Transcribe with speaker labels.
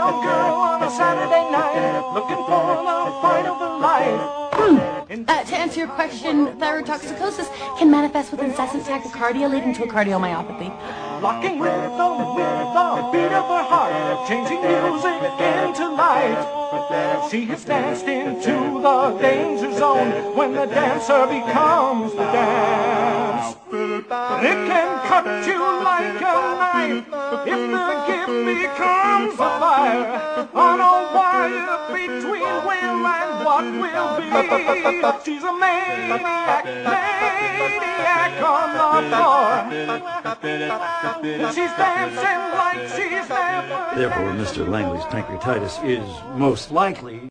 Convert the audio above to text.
Speaker 1: young girl on a Saturday night, looking for the fight of her life.
Speaker 2: To answer your question, thyrotoxicosis can manifest with incessant tachycardia leading to a cardiomyopathy.
Speaker 1: Rocking rhythm with the beat of her heart, changing music into life. She has danced into the danger zone when the dancer becomes the dance. It can cut you like a knife if the gift becomes a fire on a wire between will and what will be. She's a maniac, maniac on the floor. She's dancing like she's never.
Speaker 3: Therefore, Mr. Langley's pancreatitis is most likely